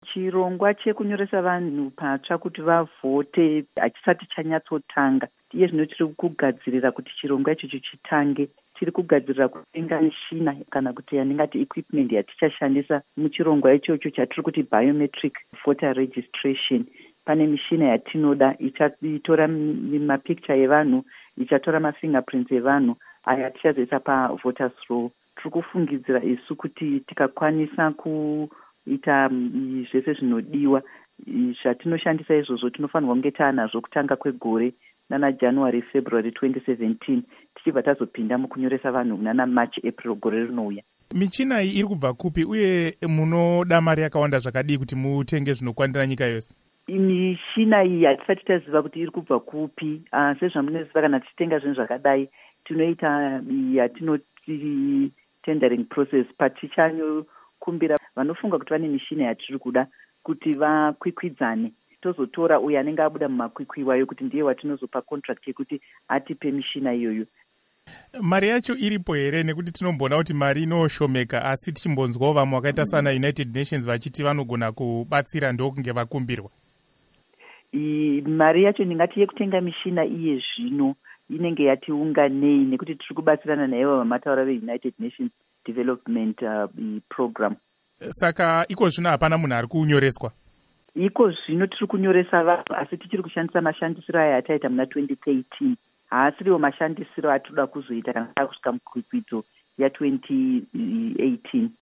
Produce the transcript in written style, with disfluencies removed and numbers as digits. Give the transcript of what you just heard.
chirongwa chekunyoresa vanhu patsva kuti vavhote hachisati chanyatsotanga. Iye zvino tiri kugadzirira kuti chirongwa ichocho chitange. Tiri kugadzirira kutenga mishina kana kuti yaningati equipment yatichashandisa muchirongwa ichocho chatiri kuti biometric voter registration. Pane mishina yatinoda ichatora mapicture evanhu, ichatora mafingerprints evanhu aya tichazoisa pavoters roll. Tiri kufungidzira isu kuti tikakwanisa kuita zvese zvinodiwa zvatinoshandisa izvozvo tinofanirwa kunge taanazvo kutanga kwegore nana January February 2017 tichibva tazopinda mukunyoresa vanhu nana March April gore rinouya. Michina iyi iri kubva kupi uye munoda mari yakawanda zvakadii kuti mutenge zvinokwanira nyika yose? Mishina iyi hatisati taziva kuti iri kubva kupi. Sezvamunoziva kana tichitenga zvinhu zvakadai tinoita yatinoti tendering process patichanyokumbira vanofunga kuti vane mishina yatiri kuda kuti vakwikwidzane. Tozotora uyo anenge abuda mumakwikwi iwayo kuti ndiye watinozopa contract yekuti atipe mishina iyoyo. Mari yacho iripo here? Nekuti tinomboona kuti mari inoshomeka, asi tichimbonzwawo vamwe wakaita sana United Nations vachiti vanogona kubatsira ndokunge vakumbirwa. Mari yacho ndingati yekutenga mishina iye zvino inenge yatiunganei nekuti tiri kubatsirana naivo vamataura veUnited Nations Development Program. Saka iko zvino hapana munhu ari kunyoreswa? Iko zvino tiri kunyoresa vanhu asi tichiri kushandisa mashandisiro aya ataita muna 2013. Haasiriwo mashandisiro atoda kuzoita kana takusvika mukwikwidzo ya 2018.